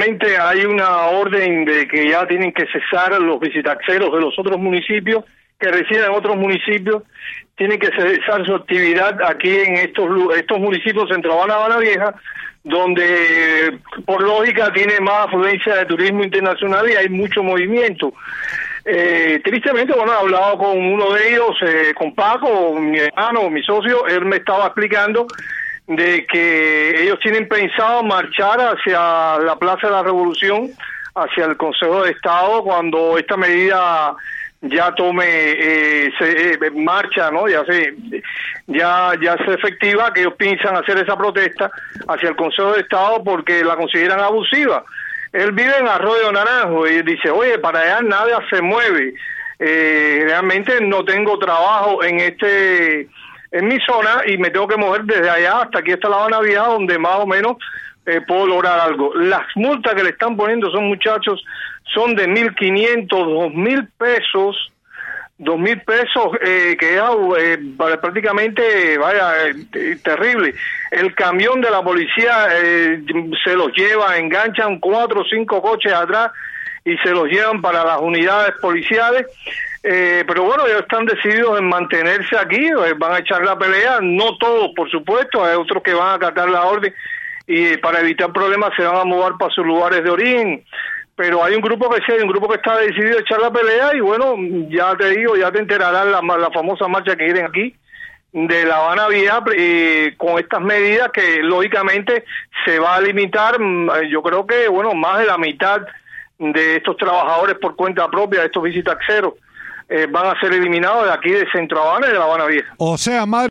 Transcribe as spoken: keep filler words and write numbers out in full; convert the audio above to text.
Efectivamente hay una orden de que ya tienen que cesar los visitaxeros de los otros municipios que residen en otros municipios, tienen que cesar su actividad aquí en estos estos municipios entre Habana y Habana Vieja, donde por lógica tiene más afluencia de turismo internacional y hay mucho movimiento. Eh, tristemente, bueno, he hablado con uno de ellos, eh, con Paco, mi hermano, mi socio, él me estaba explicando de que ellos tienen pensado marchar hacia la Plaza de la Revolución, hacia el Consejo de Estado, cuando esta medida ya tome eh, se, eh, marcha, ¿no? Ya se ya ya sea efectiva, que ellos piensan hacer esa protesta hacia el Consejo de Estado porque la consideran abusiva. Él vive en Arroyo Naranjo y dice, oye, para allá nada se mueve. Eh, realmente no tengo trabajo en este en mi zona y me tengo que mover desde allá hasta aquí hasta La Habana Vieja, donde más o menos eh, puedo lograr algo. Las multas que le están poniendo son muchachos, son de mil quinientos, dos mil pesos, dos mil pesos, eh, que es eh, prácticamente, vaya, eh, terrible. El camión de la policía eh, se los lleva, enganchan cuatro o cinco coches atrás y se los llevan para las unidades policiales. Eh, pero bueno, ellos están decididos en mantenerse aquí, eh, van a echar la pelea, no todos, por supuesto, hay otros que van a acatar la orden y eh, para evitar problemas se van a mover para sus lugares de origen. Pero hay un grupo que sí, hay un grupo que está decidido a echar la pelea y bueno, ya te digo, ya te enterarás la, la famosa marcha que vienen aquí de La Habana Vieja eh, con estas medidas que lógicamente se va a limitar, yo creo que bueno, más de la mitad de estos trabajadores por cuenta propia, de estos visitaxeros, eh, van a ser eliminados de aquí de Centro Habana y de La Habana Vieja. O sea, madre